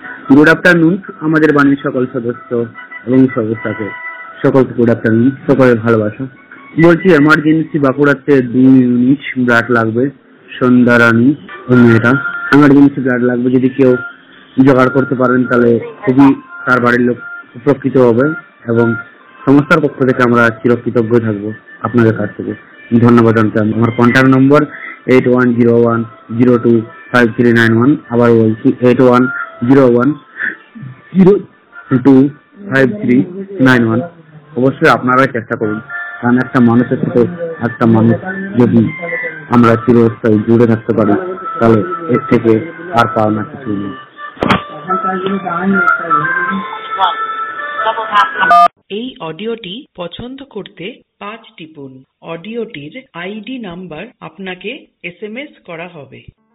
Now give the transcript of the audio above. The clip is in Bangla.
গুড আফটারনুন আমাদের বাণীর সকল সদস্য এবং সদস্যকে সকলকে গুড আফটারনুন, সকলের ভালোবাসা। বলছি এমার্জেন্সি বাঁকুড়াতে 2 ইউনিট ব্লাড লাগবে। সন্ধ্যা রানী মেয়েটা এমার্জেন্সি ব্লাড লাগবে, যদি কেউ জোগাড় করতে পারেন তাহলে খুবই তার বাড়ির লোক উপকৃত হবে এবং সংস্থার পক্ষ থেকে আমরা চিরকৃতজ্ঞ থাকবো আপনাদের কাছ থেকে। ধন্যবাদ। আমার কন্ট্যাক্ট নম্বর 8101025391। আবার বলছি 8101025391। অবশ্যই আপনারা চেষ্টা করুন, কারণ একটা মানুষের সাথে একটা মানুষ যদি আমরা চিরস্থায়ী জুড়ে থাকতে পারি তাহলে এর থেকে আর পাওনা কিছু নেই। এই অডিওটি পছন্দ করতে 5 টিপুন। অডিওটির আইডি নাম্বার আপনাকে SMS করা হবে।